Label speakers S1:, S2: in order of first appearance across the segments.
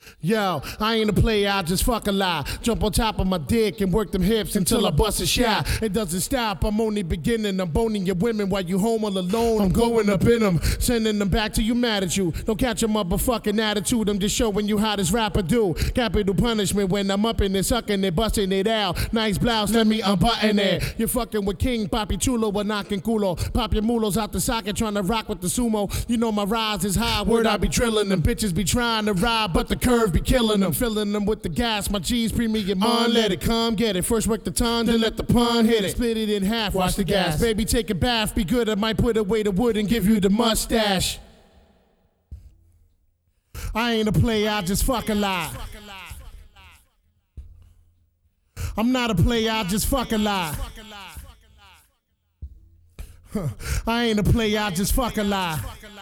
S1: Yo, I ain't a player, I just fuck a lie. Jump on top of my dick and work them hips until I bust a shot. It doesn't stop, I'm only beginning. I'm boning your women while you home all alone. I'm going up in them, sending them back till you mad at you. Don't catch them up a fucking attitude, I'm just showing you how this rapper do. Capital punishment when I'm up in it, sucking it, busting it out. Nice blouse, let me unbutton it. You're fucking with King Papi Chulo, we're knocking culo. Pop your mulos out the socket, trying to rock with the sumo. You know my rise is high, word I be drilling them. Bitches be trying to ride, but the curve be killing them, filling them with the gas. My G's premium on, let it come, get it. First work the ton, then let the pun hit it. Split it in half, watch the gas. Baby, take a bath, be good. I might put away the wood and give you the mustache. I ain't a player, I just fuck a lie. I'm not a player, I just fuck a lie. I ain't a player, I just fuck a lie.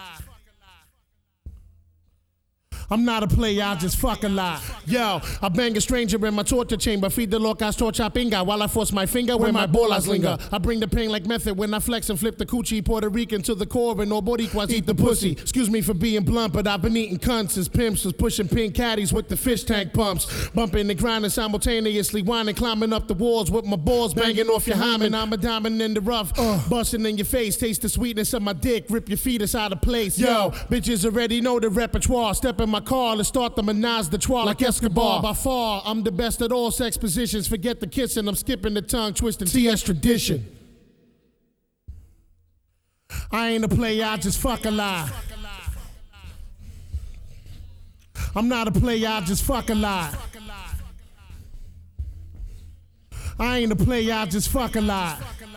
S1: I'm not a player, I just fuck a lot. Yo, I bang a stranger in my torture chamber. Feed the locas torcha pinga while I force my finger where my bolas linger. I bring the pain like method when I flex and flip the coochie. Puerto Rican to the core and all Boricuas eat the pussy. Excuse me for being blunt, but I've been eating cunts as pimps was pushing pink caddies with the fish tank pumps. Bumping and grinding simultaneously, whining, climbing up the walls with my balls banging off your hymen. I'm a diamond in the rough, busting in your face. Taste the sweetness of my dick, rip your fetus out of place. Yo, bitches already know the repertoire. Step in my car, let's start the menage the trois like Escobar. By far, I'm the best at all sex positions. Forget the kissing, I'm skipping the tongue twisting. TS tradition. I ain't a player, I just fuck a lie. I'm not a player, I just fuck a lie. I ain't a player, I just fuck a lie.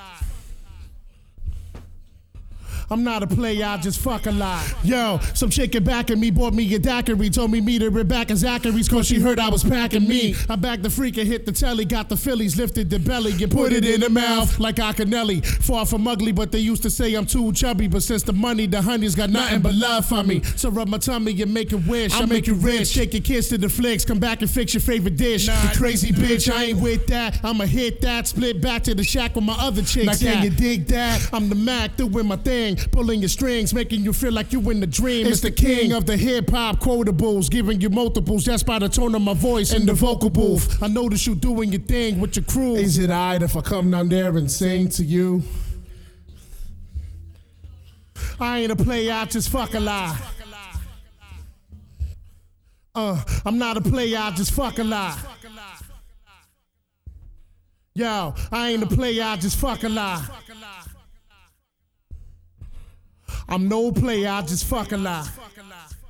S1: I'm not a player, I just fuck a lot. Yo, some chick back at me, bought me a daiquiri, told me meet her back at Zachary's cause she heard I was packing me. I backed the freak and hit the telly, got the Phillies, lifted the belly and put it in the mouth like Acanelli. Far from ugly, but they used to say I'm too chubby, but since the money, the honey's got nothing but love for me. So rub my tummy and make a wish, I'll make you rich. Shake your kids to the flicks, come back and fix your favorite dish. You crazy bitch, I ain't with that. I'ma hit that, split back to the shack with my other chicks. Now can you dig that? I'm the Mac, doing my thing. Pulling your strings, making you feel like you in the dream. It's the king of the hip-hop quotables, giving you multiples just by the tone of my voice in the vocal booth. I notice you doing your thing with your crew. Is it alright if I come down there and sing to you? I ain't a player, I just fuck a lie. I'm not a player, I just fuck a lie. Yo, I ain't a player, I just fuck a lie. I'm no player, I just fuck a lot.